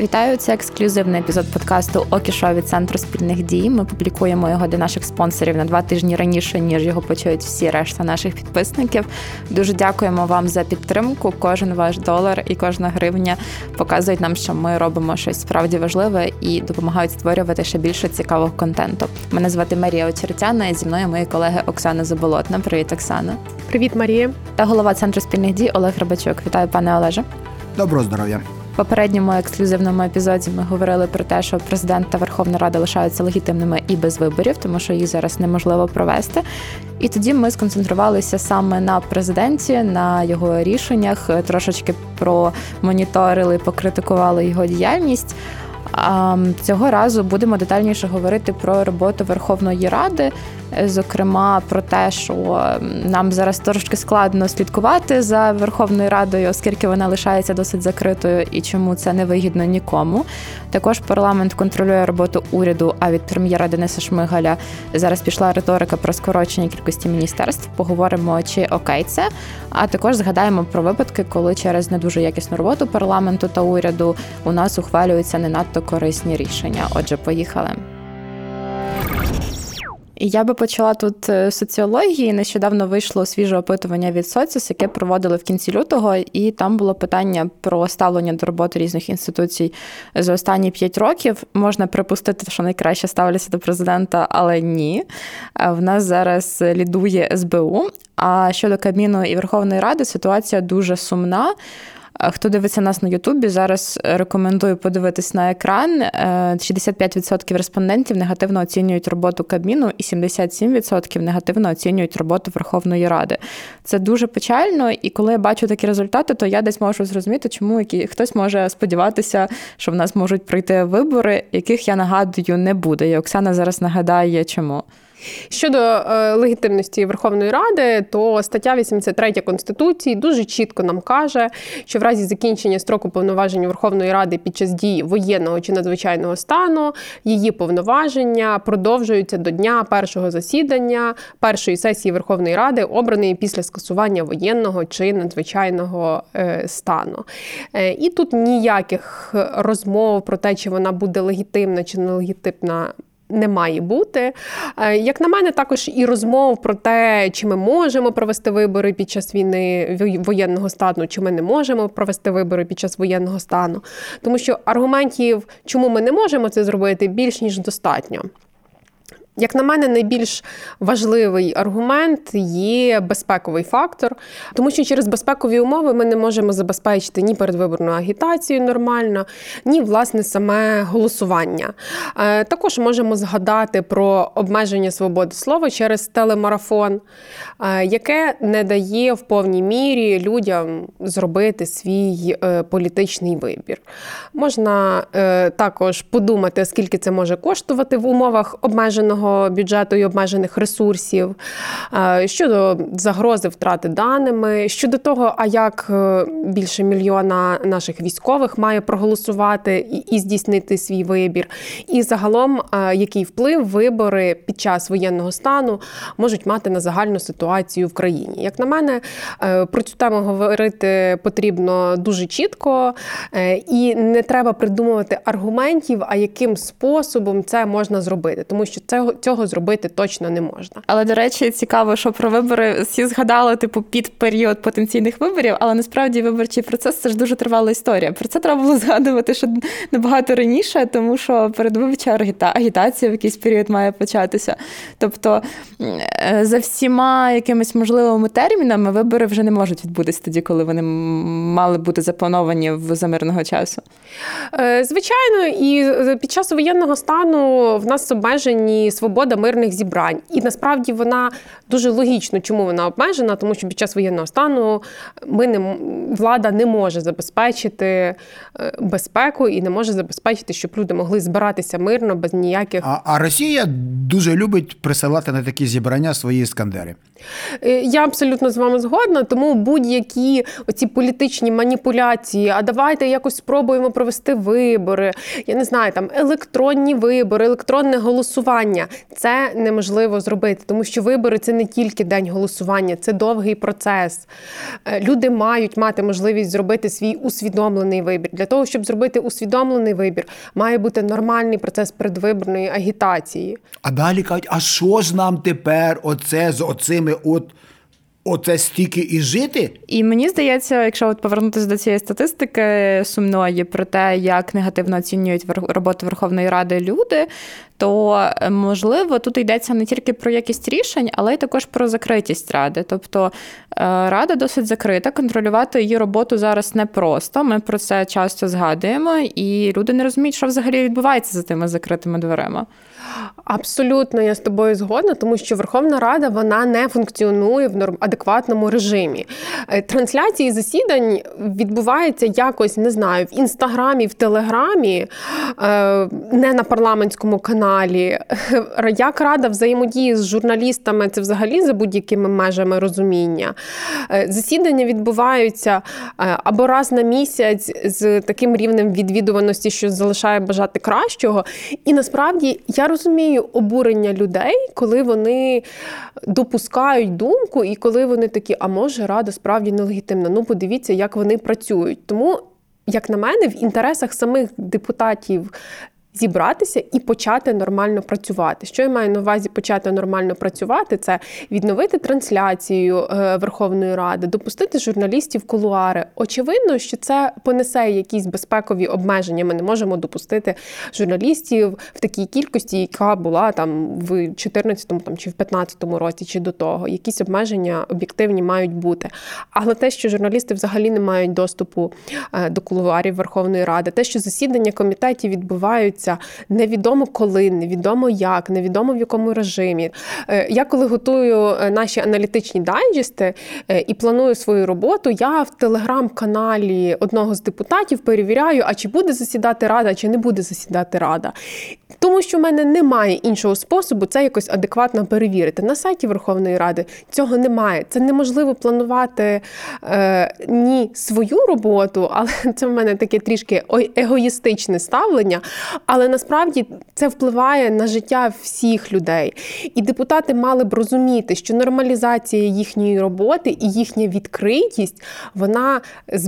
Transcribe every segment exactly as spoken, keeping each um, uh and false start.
Вітаю, це ексклюзивний епізод подкасту «Окі Шоу» від Центру спільних дій. Ми публікуємо його для наших спонсорів на два тижні раніше, ніж його почують всі решта наших підписників. Дуже дякуємо вам за підтримку. Кожен ваш долар і кожна гривня показують нам, що ми робимо щось справді важливе і допомагають створювати ще більше цікавого контенту. Мене звати Марія Очеретяна, і зі мною мої колеги Оксана Заболотна. Привіт, Оксана. Привіт, Марія. Та голова Центру спільних дій Олег Рибачук. Вітаю, пане Олеже. Доброго здоров'я. В попередньому ексклюзивному епізоді ми говорили про те, що президент та Верховна Рада лишаються легітимними і без виборів, тому що їх зараз неможливо провести. І тоді ми сконцентрувалися саме на президенті, на його рішеннях, трошечки промоніторили, покритикували його діяльність. А цього разу будемо детальніше говорити про роботу Верховної Ради, зокрема про те, що нам зараз трошки складно слідкувати за Верховною Радою, оскільки вона лишається досить закритою і чому це не вигідно нікому. Також парламент контролює роботу уряду, а від прем'єра Дениса Шмигаля зараз пішла риторика про скорочення кількості міністерств. Поговоримо, чи окей це, а також згадаємо про випадки, коли через не дуже якісну роботу парламенту та уряду у нас ухвалюються не надто корисні рішення. Отже, поїхали. Я би почала тут з соціології. Нещодавно вийшло свіже опитування від Соціс, яке проводили в кінці лютого, і там було питання про ставлення до роботи різних інституцій за останні п'ять років. Можна припустити, що найкраще ставляться до президента, але ні. В нас зараз лідує ес бе у. А щодо Кабміну і Верховної Ради, ситуація дуже сумна. Хто дивиться нас на Ютубі, зараз рекомендую подивитись на екран. шістдесят п'ять відсотків респондентів негативно оцінюють роботу Кабміну і сімдесят сім відсотків негативно оцінюють роботу Верховної Ради. Це дуже печально, і коли я бачу такі результати, то я десь можу зрозуміти, чому які... хтось може сподіватися, що в нас можуть прийти вибори, яких, я нагадую, не буде. І Оксана зараз нагадає, чому. Щодо е, легітимності Верховної Ради, то стаття вісімдесят три Конституції дуже чітко нам каже, що в разі закінчення строку повноважень Верховної Ради під час дії воєнного чи надзвичайного стану її повноваження продовжуються до дня першого засідання першої сесії Верховної Ради, обраної після скасування воєнного чи надзвичайного е, стану. Е, і тут ніяких розмов про те, чи вона буде легітимна чи нелегітимна, не має бути. Як на мене, також і розмов про те, чи ми можемо провести вибори під час війни воєнного стану, чи ми не можемо провести вибори під час воєнного стану. Тому що аргументів, чому ми не можемо це зробити, більш ніж достатньо. Як на мене, найбільш важливий аргумент є безпековий фактор, тому що через безпекові умови ми не можемо забезпечити ні передвиборну агітацію нормально, ні, власне, саме голосування. Також можемо згадати про обмеження свободи слова через телемарафон, яке не дає в повній мірі людям зробити свій політичний вибір. Можна також подумати, скільки це може коштувати в умовах обмеженого бюджету і обмежених ресурсів, щодо загрози втрати даними, щодо того, а як більше мільйона наших військових має проголосувати і здійснити свій вибір, і загалом, який вплив вибори під час воєнного стану можуть мати на загальну ситуацію в країні. Як на мене, про цю тему говорити потрібно дуже чітко, і не треба придумувати аргументів, а яким способом це можна зробити, тому що це цього зробити точно не можна. Але, до речі, цікаво, що про вибори всі згадали, типу, під період потенційних виборів, але насправді виборчий процес – це ж дуже тривала історія. Про це треба було згадувати ще набагато раніше, тому що передвиборча агітація в якийсь період має початися. Тобто, за всіма якимись можливими термінами вибори вже не можуть відбутися тоді, коли вони мали бути заплановані за мирного часу. Звичайно, і під час воєнного стану в нас обмежені свобода мирних зібрань. І насправді вона дуже логічно, чому вона обмежена, тому що під час воєнного стану ми не, влада не може забезпечити безпеку і не може забезпечити, щоб люди могли збиратися мирно, без ніяких... А, а Росія дуже любить присилати на такі зібрання свої іскандери. Я абсолютно з вами згодна, тому будь-які оці політичні маніпуляції, а давайте якось спробуємо провести вибори, я не знаю, там електронні вибори, електронне голосування. це неможливо зробити, тому що вибори – це не тільки день голосування, це довгий процес. Люди мають мати можливість зробити свій усвідомлений вибір. Для того, щоб зробити усвідомлений вибір, має бути нормальний процес передвиборної агітації. А далі кажуть, а що ж нам тепер оце з оцими от Оце стільки і жити? І мені здається, якщо от повернутися до цієї статистики сумної про те, як негативно оцінюють роботу Верховної Ради люди, то, можливо, тут йдеться не тільки про якість рішень, але й також про закритість Ради. Тобто Рада досить закрита, контролювати її роботу зараз непросто. Ми про це часто згадуємо, і люди не розуміють, що взагалі відбувається за тими закритими дверима. Абсолютно, я з тобою згодна, тому що Верховна Рада, вона не функціонує в норм... адекватному режимі. Трансляції засідань відбуваються якось, не знаю, в Інстаграмі, в Телеграмі, не на парламентському каналі. Як Рада взаємодіє з журналістами, це взагалі за будь-якими межами розуміння. Засідання відбуваються або раз на місяць з таким рівнем відвідуваності, що залишає бажати кращого. І насправді я розумію обурення людей, коли вони допускають думку і коли вони такі, а може Рада справді нелегітимна. Ну подивіться, як вони працюють. Тому, як на мене, в інтересах самих депутатів зібратися і почати нормально працювати. Що я маю на увазі почати нормально працювати? Це відновити трансляцію Верховної Ради, допустити журналістів в кулуари. Очевидно, що це понесе якісь безпекові обмеження. Ми не можемо допустити журналістів в такій кількості, яка була там в чотирнадцятому там, чи в п'ятнадцятому році, чи до того. Якісь обмеження об'єктивні мають бути. Але те, що журналісти взагалі не мають доступу до кулуарів Верховної Ради, те, що засідання комітетів відбуваються невідомо коли, невідомо як, невідомо в якому режимі. Я коли готую наші аналітичні дайджести і планую свою роботу, я в телеграм-каналі одного з депутатів перевіряю, а чи буде засідати Рада, чи не буде засідати Рада. Тому що в мене немає іншого способу це якось адекватно перевірити. На сайті Верховної Ради цього немає. Це неможливо планувати е, ні свою роботу, але це в мене таке трішки егоїстичне ставлення, але насправді це впливає на життя всіх людей. І депутати мали б розуміти, що нормалізація їхньої роботи і їхня відкритість, вона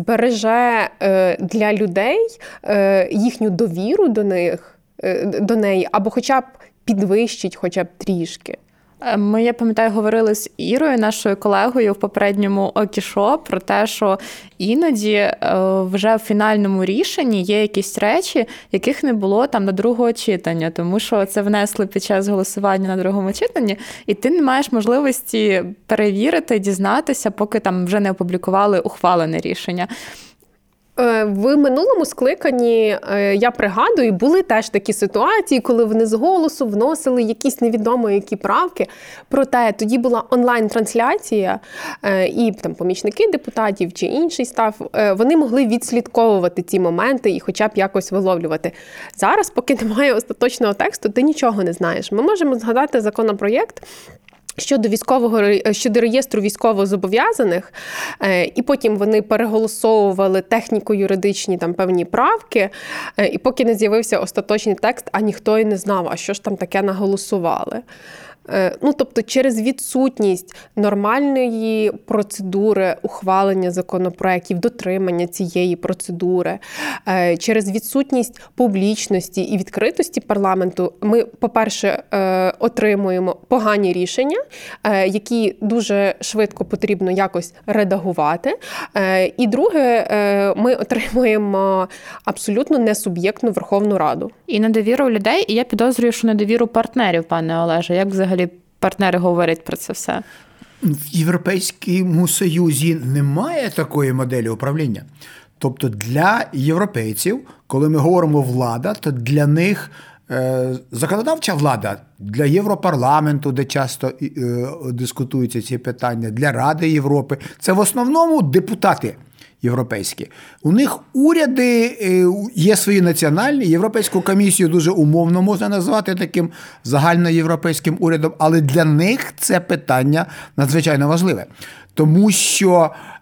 збереже е, для людей е, їхню довіру до них, до неї, або хоча б підвищить хоча б трішки. Ми, я пам'ятаю, говорили з Ірою, нашою колегою, в попередньому Окішо про те, що іноді вже в фінальному рішенні є якісь речі, яких не було там до другого читання, тому що це внесли під час голосування на другому читанні, і ти не маєш можливості перевірити, дізнатися, поки там вже не опублікували ухвалене рішення. В минулому скликанні, я пригадую, були теж такі ситуації, коли вони з голосу вносили якісь невідомо які правки. Проте тоді була онлайн-трансляція, і там помічники депутатів чи інший став, вони могли відслідковувати ці моменти і хоча б якось виловлювати. Зараз, поки немає остаточного тексту, ти нічого не знаєш. Ми можемо згадати законопроєкт щодо військового щодо реєстру військовозобов'язаних, і потім вони переголосовували техніко-юридичні там певні правки, і поки не з'явився остаточний текст, а ніхто і не знав, а що ж там таке наголосували. Ну, тобто через відсутність нормальної процедури ухвалення законопроєктів, дотримання цієї процедури, через відсутність публічності і відкритості парламенту ми, по-перше, отримуємо погані рішення, які дуже швидко потрібно якось редагувати. І друге, ми отримуємо абсолютно несуб'єктну Верховну Раду. І недовіру людей, і я підозрюю, що недовіру партнерів, пане Олеже. Як взагалі партнери говорять про це все? В Європейському Союзі немає такої моделі управління. Тобто для європейців, коли ми говоримо влада, то для них е, законодавча влада, для Європарламенту, де часто е, дискутуються ці питання, для Ради Європи, це в основному депутати європейські. У них уряди є свої національні, Європейську комісію дуже умовно можна назвати таким загальноєвропейським урядом, але для них це питання надзвичайно важливе. Тому що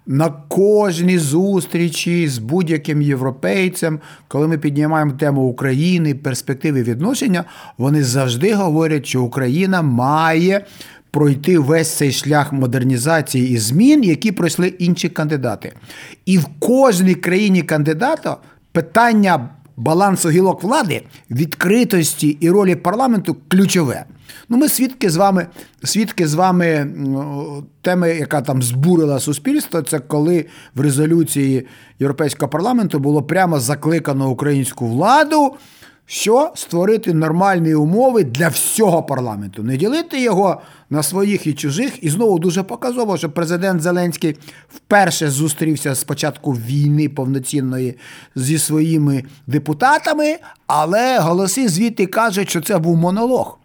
на кожній зустрічі з будь-яким європейцем, коли ми піднімаємо тему України, перспективи відношення, вони завжди говорять, що Україна має пройти весь цей шлях модернізації і змін, які пройшли інші кандидати. І в кожній країні кандидата питання балансу гілок влади, відкритості і ролі парламенту ключове. Ну, ми свідки з вами, свідки з вами теми, яка там збурила суспільство, це коли в резолюції Європейського парламенту було прямо закликано українську владу, що створити нормальні умови для всього парламенту. Не ділити його на своїх і чужих. І знову дуже показово, що президент Зеленський вперше зустрівся з початку війни повноцінної зі своїми депутатами, але голоси звідти кажуть, що це був монолог.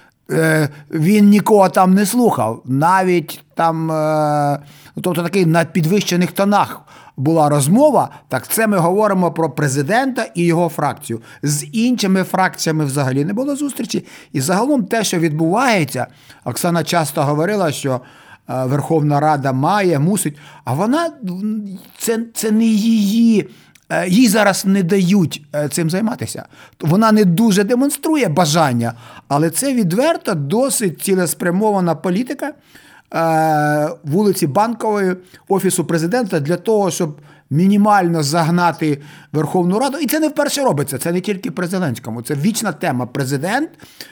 Він нікого там не слухав. Навіть там, тобто такий на підвищених тонах була розмова, так це ми говоримо про президента і його фракцію. З іншими фракціями взагалі не було зустрічі. І загалом те, що відбувається, Оксана часто говорила, що Верховна Рада має, мусить, а вона, це, це не її, їй зараз не дають цим займатися. Вона не дуже демонструє бажання, але це відверто досить цілеспрямована політика вулиці Банкової, Офісу президента, для того, щоб мінімально загнати Верховну Раду. І це не вперше робиться, це не тільки при Зеленському. Це вічна тема. Президент,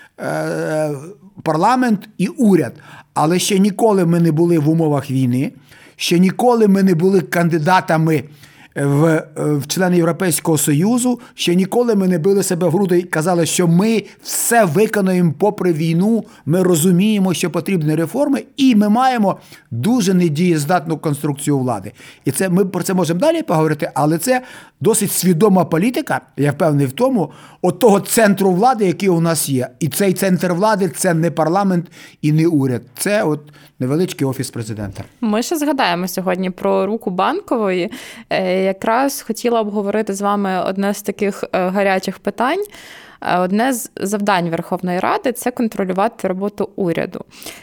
парламент і уряд. Але ще ніколи ми не були в умовах війни, ще ніколи ми не були кандидатами в, в члени Європейського Союзу, ще ніколи ми не били себе в груди і казали, що ми все виконуємо попри війну, ми розуміємо, що потрібні реформи, і ми маємо дуже недієздатну конструкцію влади. І це ми про це можемо далі поговорити, але це досить свідома політика, я впевнений в тому, от того центру влади, який у нас є. І цей центр влади – це не парламент і не уряд. Це от невеличкий Офіс президента. Ми ще згадаємо сьогодні про руку Банкової. Якраз хотіла обговорити з вами одне з таких гарячих питань. Одне з завдань Верховної Ради – це контролювати роботу уряду.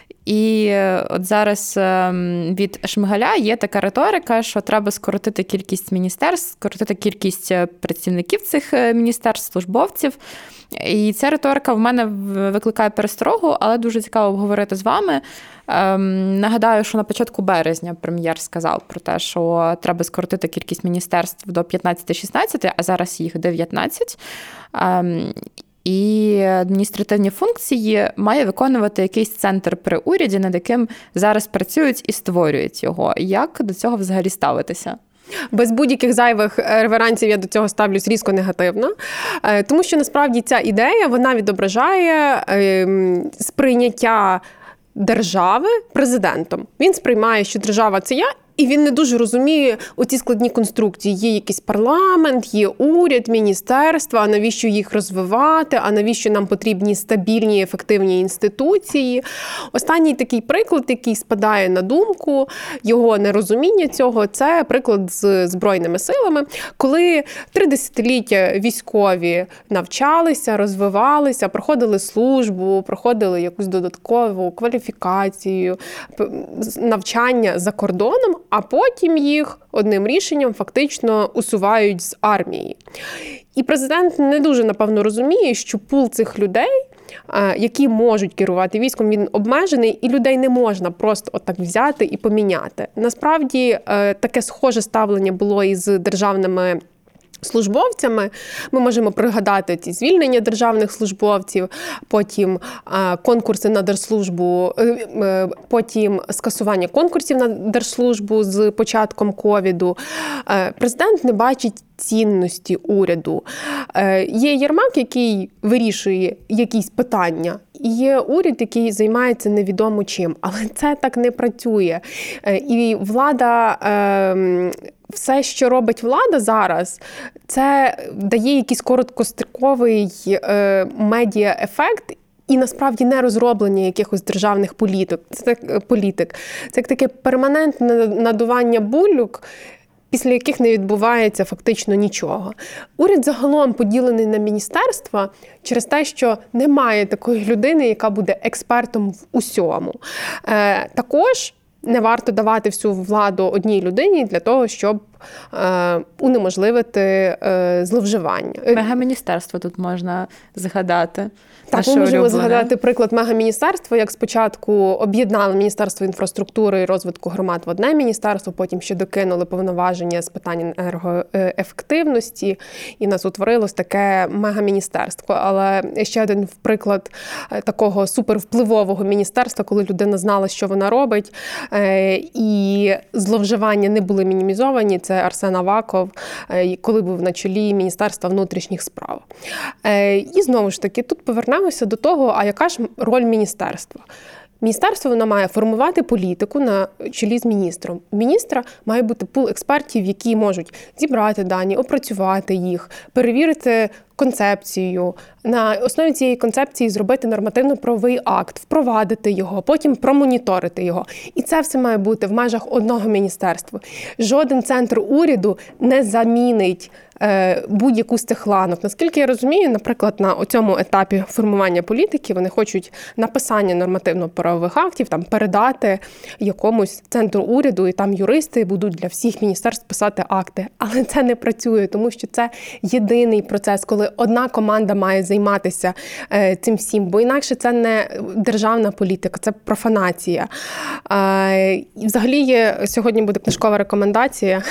І от зараз від Шмигаля є така риторика, що треба скоротити кількість міністерств, скоротити кількість працівників цих міністерств, службовців. І ця риторика в мене викликає пересторогу, але дуже цікаво обговорити з вами. Ем, нагадаю, що на початку березня прем'єр сказав про те, що треба скоротити кількість міністерств до п'ятнадцять-шістнадцять, а зараз їх дев'ятнадцять. Ем, і адміністративні функції має виконувати якийсь центр при уряді, над яким зараз працюють і створюють його. Як до цього взагалі ставитися? Без будь-яких зайвих реверансів я до цього ставлюсь різко негативно, тому що насправді ця ідея, вона відображає сприйняття держави президентом. Він сприймає, що держава – це я, і він не дуже розуміє оці складні конструкції. Є якийсь парламент, є уряд, міністерства, а навіщо їх розвивати, а навіщо нам потрібні стабільні, ефективні інституції. Останній такий приклад, який спадає на думку, його нерозуміння цього, це приклад з Збройними силами, коли три десятиліття військові навчалися, розвивалися, проходили службу, проходили якусь додаткову кваліфікацію, навчання за кордоном, а потім їх одним рішенням фактично усувають з армії. І президент не дуже, напевно, розуміє, що пул цих людей, які можуть керувати військом, він обмежений, і людей не можна просто отак взяти і поміняти. Насправді, таке схоже ставлення було і з державними службовцями. Ми можемо пригадати ці звільнення державних службовців, потім конкурси на держслужбу, потім скасування конкурсів на держслужбу з початком ковіду. Президент не бачить цінності уряду. Є Єрмак, який вирішує якісь питання, і є уряд, який займається невідомо чим. Але це так не працює. І влада, все, що робить влада зараз, це дає якийсь короткостроковий медіа-ефект, і насправді не розроблення якихось державних політик. Це так, політик. Це як таке перманентне надування булюк, після яких не відбувається фактично нічого. Уряд загалом поділений на міністерства через те, що немає такої людини, яка буде експертом в усьому. Е, також не варто давати всю владу одній людині для того, щоб е, унеможливити е, зловживання. Мегаміністерство тут можна згадати. Так, ми можемо згадати приклад мегаміністерства, як спочатку об'єднали Міністерство інфраструктури і розвитку громад в одне міністерство, потім ще докинули повноваження з питань енергоефективності, і нас утворилось таке мегаміністерство. Але ще один приклад такого супервпливового міністерства, коли людина знала, що вона робить, і зловживання не були мінімізовані, це Арсен Аваков, коли був на чолі Міністерства внутрішніх справ. І знову ж таки, тут повернемося до того, а яка ж роль міністерства? Міністерство воно має формувати політику на чолі з міністром. У міністра має бути пул експертів, які можуть зібрати дані, опрацювати їх, перевірити концепцію, на основі цієї концепції зробити нормативно-правовий акт, впровадити його, потім промоніторити його. І це все має бути в межах одного міністерства. Жоден центр уряду не замінить е, будь-яку з цих ланок. Наскільки я розумію, наприклад, на цьому етапі формування політики вони хочуть написання нормативно-правових актів там передати якомусь центру уряду, і там юристи будуть для всіх міністерств писати акти. Але це не працює, тому що це єдиний процес, коли одна команда має займатися е, цим всім, бо інакше це не державна політика, це профанація. Е, і взагалі є, сьогодні буде книжкова рекомендація.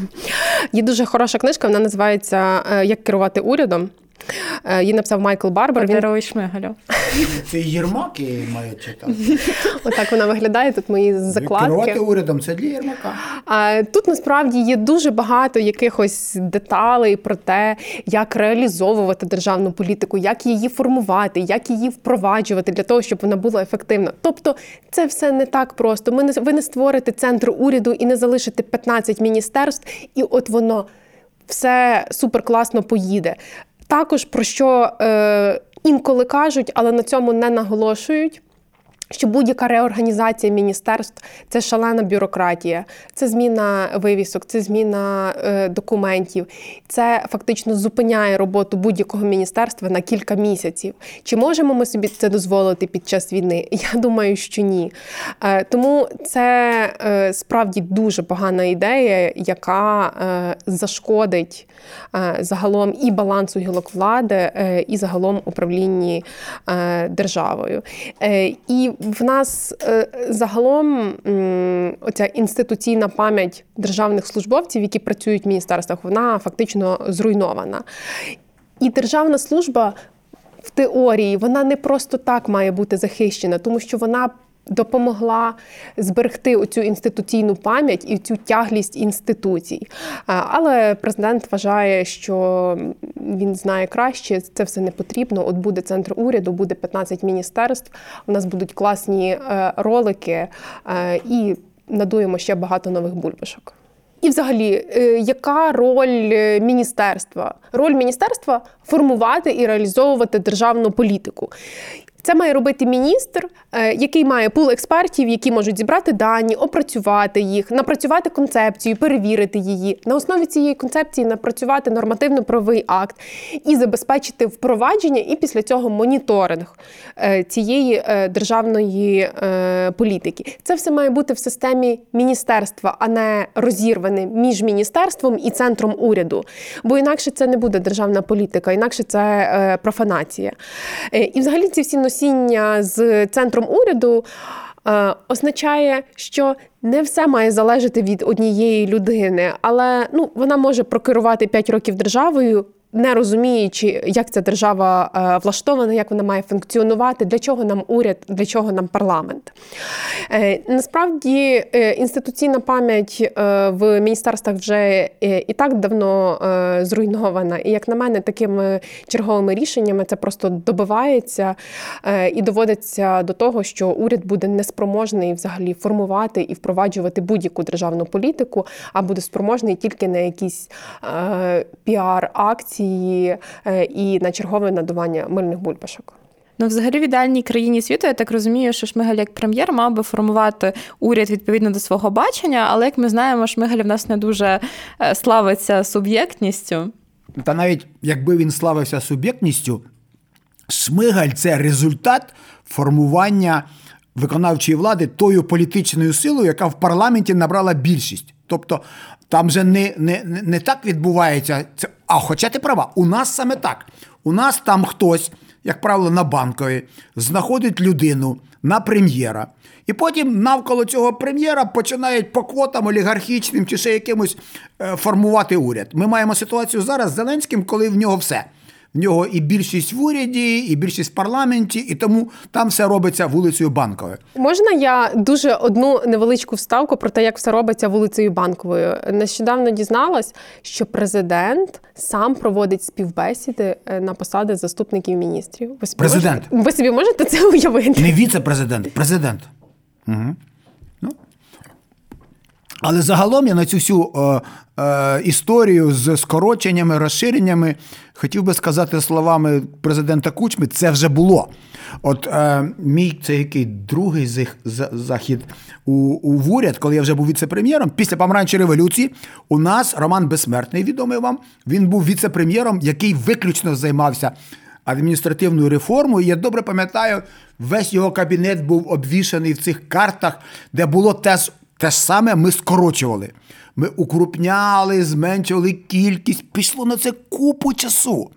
Є дуже хороша книжка, вона називається «Як керувати урядом». Її написав Майкл Барбер. Він... Шмигалю. Це Єрмаки мають читати. Отак вона виглядає, тут мої закладки. Керувати урядом – це для Єрмака. Тут насправді є дуже багато якихось деталей про те, як реалізовувати державну політику, як її формувати, як її впроваджувати для того, щоб вона була ефективна. Тобто це все не так просто. Ми не, ви не створите центр уряду і не залишите п'ятнадцять міністерств, і от воно все суперкласно поїде. Також, про що е, інколи кажуть, але на цьому не наголошують, що будь-яка реорганізація міністерств – це шалена бюрократія, це зміна вивісок, це зміна е, документів, це фактично зупиняє роботу будь-якого міністерства на кілька місяців. Чи можемо ми собі це дозволити під час війни? Я думаю, що ні. Е, тому це е, справді дуже погана ідея, яка е, зашкодить е, загалом і балансу гілок влади, е, і загалом управлінні е, державою. Е, і в нас е, загалом м, оця інституційна пам'ять державних службовців, які працюють в міністерствах, вона фактично зруйнована. І державна служба в теорії, вона не просто так має бути захищена, тому що вона допомогла зберегти оцю інституційну пам'ять і цю тяглість інституцій. Але президент вважає, що він знає краще, це все не потрібно. От буде центр уряду, буде п'ятнадцять міністерств, у нас будуть класні ролики і надуємо ще багато нових бульбашок. І взагалі, яка роль міністерства? Роль міністерства – формувати і реалізовувати державну політику. Це має робити міністр, який має пул експертів, які можуть зібрати дані, опрацювати їх, напрацювати концепцію, перевірити її. На основі цієї концепції напрацювати нормативно-правовий акт і забезпечити впровадження і після цього моніторинг цієї державної політики. Це все має бути в системі міністерства, а не розірване між міністерством і центром уряду. Бо інакше це не буде державна політика, інакше це профанація. І взагалі ці всі носіння з центром уряду е, означає, що не все має залежати від однієї людини, але ну, вона може прокерувати п'ять років державою, не розуміючи, як ця держава е, влаштована, як вона має функціонувати, для чого нам уряд, для чого нам парламент. Е, насправді, е, інституційна пам'ять е, в міністерствах вже е, і так давно е, зруйнована. І, як на мене, такими черговими рішеннями це просто добивається е, і доводиться до того, що уряд буде неспроможний взагалі формувати і впроваджувати будь-яку державну політику, а буде спроможний тільки на якісь е, піар-акції і на чергове надування мильних бульбашок. Ну, взагалі, в ідеальній країні світу, я так розумію, що Шмигаль як прем'єр мав би формувати уряд відповідно до свого бачення, але, як ми знаємо, Шмигаль в нас не дуже славиться суб'єктністю. Та навіть якби він славився суб'єктністю, Шмигаль – це результат формування виконавчої влади тою політичною силою, яка в парламенті набрала більшість. Тобто там же не, не, не так відбувається. Це, а хоча ти права, у нас саме так. У нас там хтось, як правило, на Банковій, знаходить людину на прем'єра. І потім навколо цього прем'єра починають по квотам олігархічним чи ще якимось формувати уряд. Ми маємо ситуацію зараз з Зеленським, коли в нього все. В нього і більшість в уряді, і більшість в парламенті, і тому там все робиться вулицею Банковою. Можна я дуже одну невеличку вставку про те, як все робиться вулицею Банковою? Нещодавно дізналась, що президент сам проводить співбесіди на посади заступників міністрів. Ви собі Президент. Можете, ви собі можете це уявити? Не віце-президент, президент. Угу. Ну. Але загалом я на цю всю е, е, історію з скороченнями, розширеннями хотів би сказати словами президента Кучми, це вже було. От е, мій, це який другий зих, захід у, у в уряд, коли я вже був віце-прем'єром, після помаранчевої революції, у нас Роман Безсмертний, відомий вам, він був віце-прем'єром, який виключно займався адміністративною реформою. Я добре пам'ятаю, весь його кабінет був обвішаний в цих картах, де було теж Те ж саме ми скорочували. Ми укрупняли, зменшували кількість. Пішло на це купу часу.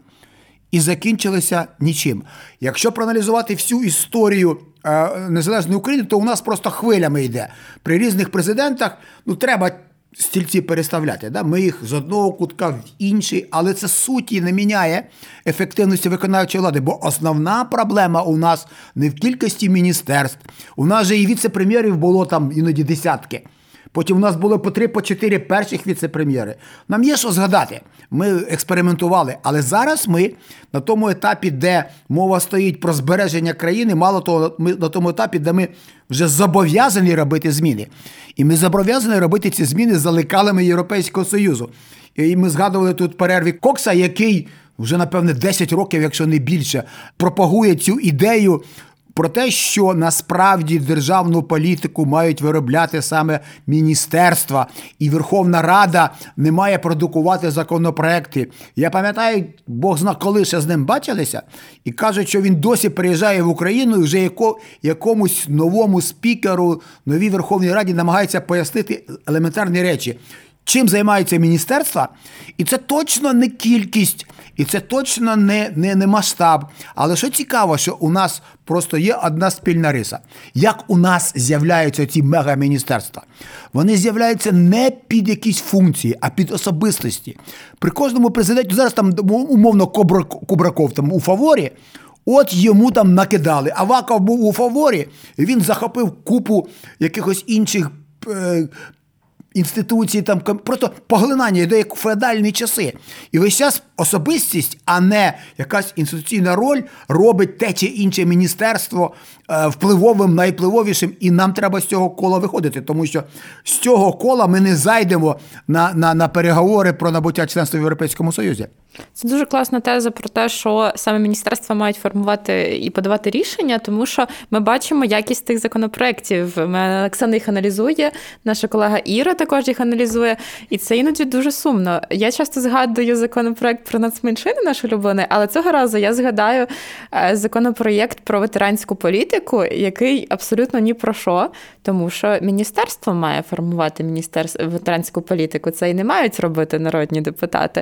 І закінчилося нічим. Якщо проаналізувати всю історію е, незалежної України, то у нас просто хвилями йде. При різних президентах, ну, треба стільці переставляти. Да? Ми їх з одного кутка в інший, але це суті не міняє ефективності виконавчої влади, бо основна проблема у нас не в кількості міністерств. У нас же і віце-прем'єрів було там іноді десятки. Потім у нас було по три, по чотири перших віце-прем'єри. Нам є що згадати. Ми експериментували. Але зараз ми на тому етапі, де мова стоїть про збереження країни, мало того, ми на тому етапі, де ми вже зобов'язані робити зміни. І ми зобов'язані робити ці зміни за лекалами Європейського Союзу. І ми згадували тут перерві Кокса, який вже, напевне, десять років, якщо не більше, пропагує цю ідею про те, що насправді державну політику мають виробляти саме міністерства, і Верховна Рада не має продукувати законопроекти. Я пам'ятаю, Бог зна, коли ще з ним бачилися, і кажуть, що він досі приїжджає в Україну і вже яко, якомусь новому спікеру, новій Верховній Раді намагається пояснити елементарні речі. Чим займаються міністерства? І це точно не кількість, і це точно не, не, не масштаб. Але що цікаво, що у нас просто є одна спільна риса. Як у нас з'являються ці мегаміністерства? Вони з'являються не під якісь функції, а під особистості. При кожному президенті, зараз там умовно Кубраков там у фаворі, от йому там накидали. Аваков був у фаворі, і він захопив купу якихось інших е- інституції, там, просто поглинання йде як у феодальні часи. І весь час особистість, а не якась інституційна роль, робить те чи інше міністерство е, впливовим, найвпливовішим, і нам треба з цього кола виходити, тому що з цього кола ми не зайдемо на, на, на переговори про набуття членства в Європейському Союзі. Це дуже класна теза про те, що саме міністерства мають формувати і подавати рішення, тому що ми бачимо якість тих законопроєктів. Оксана їх аналізує, наша колега Іра також їх аналізує, і це іноді дуже сумно. Я часто згадую законопроєкт про нацменшини, наш улюблений, але цього разу я згадаю законопроєкт про ветеранську політику, який абсолютно ні про що, тому що міністерство має формувати міністерство ветеранську політику, це і не мають робити народні депутати.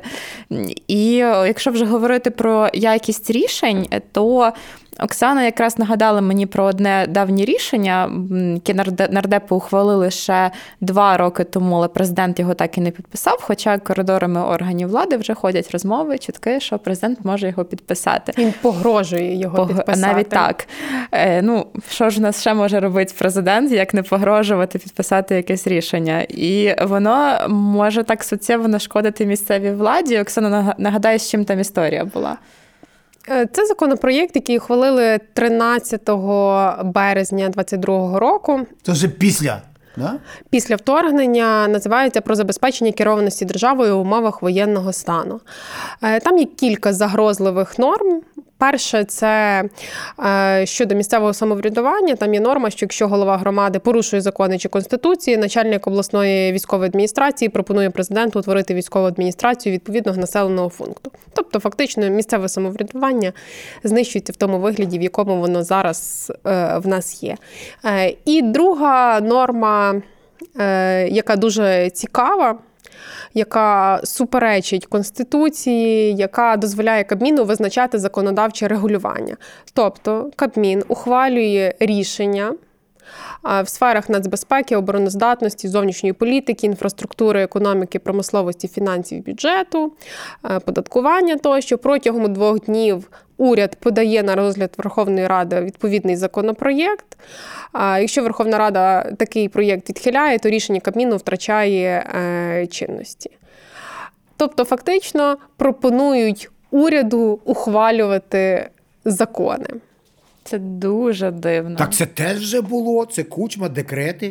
І якщо вже говорити про якість рішень, то Оксана якраз нагадала мені про одне давнє рішення, яке нардепи ухвалили ще два роки тому, але президент його так і не підписав, хоча коридорами органів влади вже ходять розмови, чутки, що президент може його підписати. Він погрожує його Пог... підписати. Навіть так. Е, ну, що ж у нас ще може робити президент, як не погрожувати підписати якесь рішення? І воно може так суттєво нашкодити місцевій владі. Оксана, нагадає, з чим там історія була? Це законопроєкт, який ухвалили тринадцятого березня двадцять другого року. Це вже після, да? Після вторгнення, називається «Про забезпечення керованості державою в умовах воєнного стану». Там є кілька загрозливих норм, Перше, це е, щодо місцевого самоврядування. Там є норма, що якщо голова громади порушує закони чи конституції, начальник обласної військової адміністрації пропонує президенту утворити військову адміністрацію відповідного населеного пункту. Тобто, фактично, місцеве самоврядування знищується в тому вигляді, в якому воно зараз е, в нас є. Е, і друга норма, е, яка дуже цікава, яка суперечить Конституції, яка дозволяє Кабміну визначати законодавче регулювання. Тобто Кабмін ухвалює рішення в сферах нацбезпеки, обороноздатності, зовнішньої політики, інфраструктури, економіки, промисловості, фінансів, бюджету, податкування тощо. Протягом двох днів уряд подає на розгляд Верховної Ради відповідний законопроєкт. Якщо Верховна Рада такий проєкт відхиляє, то рішення Кабміну втрачає чинності. Тобто, фактично, пропонують уряду ухвалювати закони. Це дуже дивно. Так це теж вже було, це Кучма, декрети.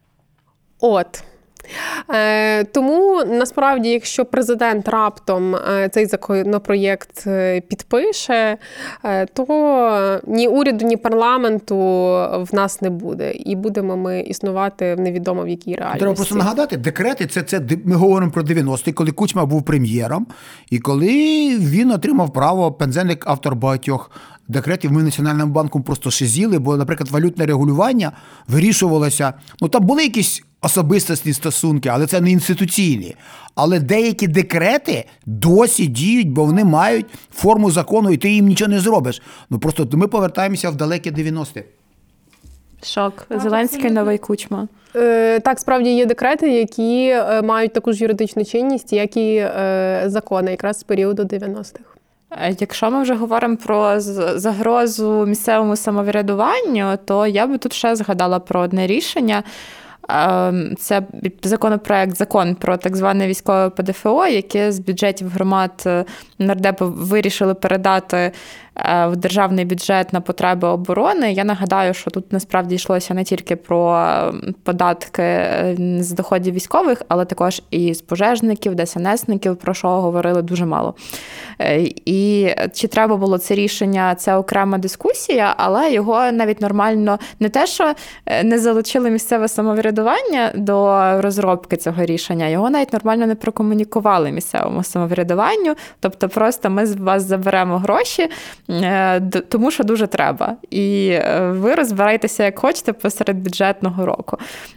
От. Е, тому, насправді, якщо президент раптом е, цей законопроєкт підпише, е, то ні уряду, ні парламенту в нас не буде. І будемо ми існувати в невідомо в якій реальності. Треба просто нагадати, декрети, це, це ми говоримо про дев'яності, коли Кучма був прем'єром, і коли він отримав право, пензенник автор багатьох декретів, ми Національним банком просто шизіли, бо, наприклад, валютне регулювання вирішувалося, ну там були якісь особистісні стосунки, але це не інституційні. Але деякі декрети досі діють, бо вони мають форму закону, і ти їм нічого не зробиш. Ну просто ми повертаємося в далекі дев'яності. Шок. Зеленський, новий Кучма. Е, так, справді є декрети, які е, мають таку ж юридичну чинність, як і е, закони, якраз з періоду дев'яностих. Якщо ми вже говоримо про загрозу місцевому самоврядуванню, то я би тут ще згадала про одне рішення. Це законопроект, закон про так зване військове ПДФО, яке з бюджетів громад нардепи вирішили передати в державний бюджет на потреби оборони. Я нагадаю, що тут насправді йшлося не тільки про податки з доходів військових, але також і з пожежників, ДСНСників, про що говорили дуже мало. І чи треба було це рішення, це окрема дискусія, але його навіть нормально не те, що не залучили місцеве самоврядування до розробки цього рішення, його навіть нормально не прокомунікували місцевому самоврядуванню, тобто просто ми з вас заберемо гроші, тому що дуже треба. І ви розбирайтеся, як хочете, посеред бюджетного року.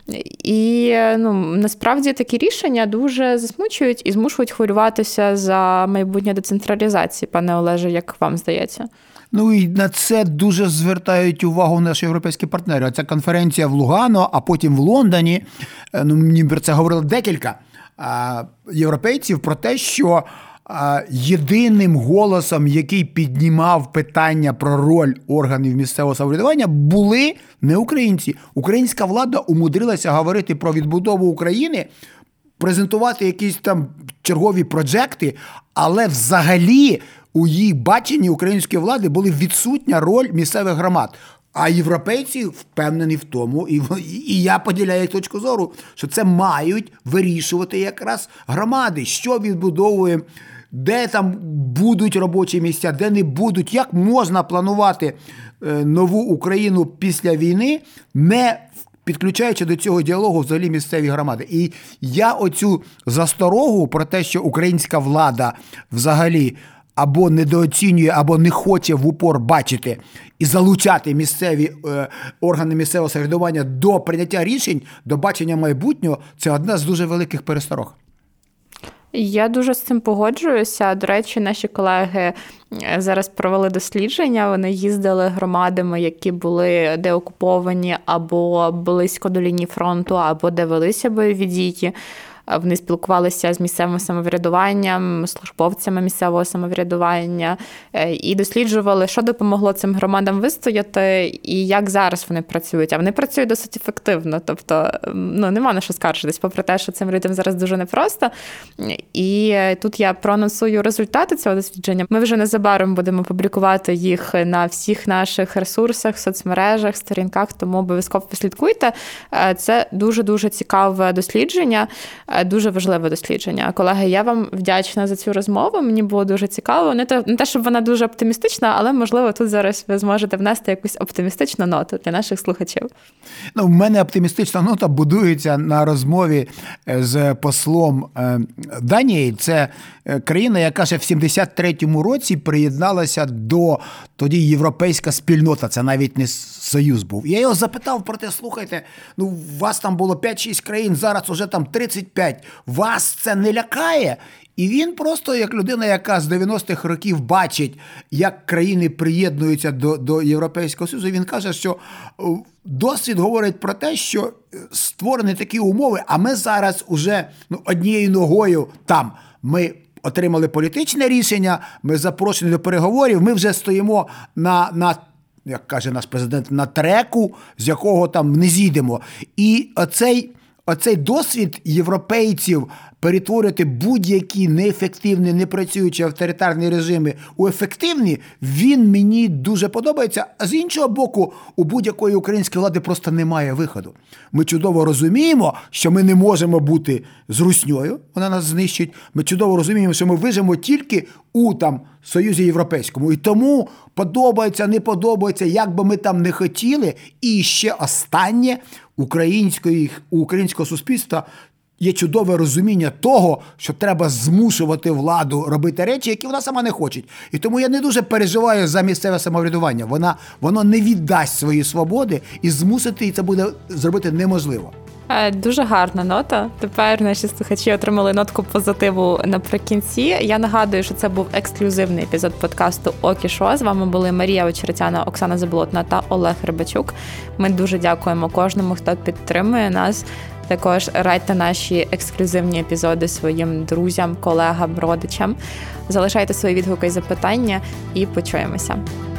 І ну, насправді такі рішення дуже засмучують і змушують хвилюватися за майбутнє децентралізації, пане Олеже, як вам здається? Ну і на це дуже звертають увагу наші європейські партнери. Оця конференція в Лугано, а потім в Лондоні, ну мені про це говорили декілька європейців, про те, що єдиним голосом, який піднімав питання про роль органів місцевого самоврядування, були не українці. Українська влада умудрилася говорити про відбудову України, презентувати якісь там чергові проджекти, але взагалі у її баченні української влади була відсутня роль місцевих громад. А європейці впевнені в тому, і, і я поділяю їх точку зору, що це мають вирішувати якраз громади, що відбудовує, де там будуть робочі місця, де не будуть, як можна планувати нову Україну після війни, не підключаючи до цього діалогу взагалі місцеві громади. І я оцю засторогу про те, що українська влада взагалі або недооцінює, або не хоче в упор бачити і залучати місцеві е, органи місцевого самоврядування до прийняття рішень, до бачення майбутнього, це одна з дуже великих пересторог. Я дуже з цим погоджуюся. До речі, наші колеги зараз провели дослідження. Вони їздили громадами, які були деокуповані або близько до лінії фронту, або де велися бойові дії. Вони спілкувалися з місцевим самоврядуванням, службовцями місцевого самоврядування і досліджували, що допомогло цим громадам вистояти і як зараз вони працюють. А вони працюють досить ефективно, тобто ну, нема на що скаржитись, попри те, що цим людям зараз дуже непросто. І тут я проанонсую результати цього дослідження. Ми вже незабаром будемо публікувати їх на всіх наших ресурсах, соцмережах, сторінках, тому обов'язково послідкуйте. Це дуже-дуже цікаве дослідження. Дуже важливе дослідження. Колеги, я вам вдячна за цю розмову. Мені було дуже цікаво. Не те, не те, щоб вона дуже оптимістична, але, можливо, тут зараз ви зможете внести якусь оптимістичну ноту для наших слухачів. Ну, в мене оптимістична нота будується на розмові з послом Данії. Це країна, яка ще в сімдесят третьому році приєдналася до тоді європейська спільнота. Це навіть не Союз був. Я його запитав про те, слухайте, ну, у вас там було п'ять-шість країн, зараз уже там тридцять п'ять. Вас це не лякає? І він просто, як людина, яка з дев'яностих років бачить, як країни приєднуються до, до Європейського Союзу, він каже, що досвід говорить про те, що створені такі умови, а ми зараз уже ну, однією ногою там. Ми отримали політичне рішення, ми запрошені до переговорів, ми вже стоїмо на, на як каже наш президент, на треку, з якого там не зійдемо. І оцей, оцей досвід європейців перетворити будь-які неефективні, непрацюючі авторитарні режими у ефективні, він мені дуже подобається. А з іншого боку, у будь-якої української влади просто немає виходу. Ми чудово розуміємо, що ми не можемо бути з русньою, вона нас знищить. Ми чудово розуміємо, що ми виживемо тільки у там Союзі Європейському. І тому подобається, не подобається, як би ми там не хотіли. І ще останнє, української, у українського суспільства є чудове розуміння того, що треба змушувати владу робити речі, які вона сама не хоче. І тому я не дуже переживаю за місцеве самоврядування. Вона, воно не віддасть свої свободи, і змусити це буде зробити неможливо. Дуже гарна нота. Тепер наші слухачі отримали нотку позитиву наприкінці. Я нагадую, що це був ексклюзивний епізод подкасту «Ок і шо». З вами були Марія Очеретяна, Оксана Заболотна та Олег Рибачук. Ми дуже дякуємо кожному, хто підтримує нас. Також радьте наші ексклюзивні епізоди своїм друзям, колегам, родичам. Залишайте свої відгуки і запитання і почуємося.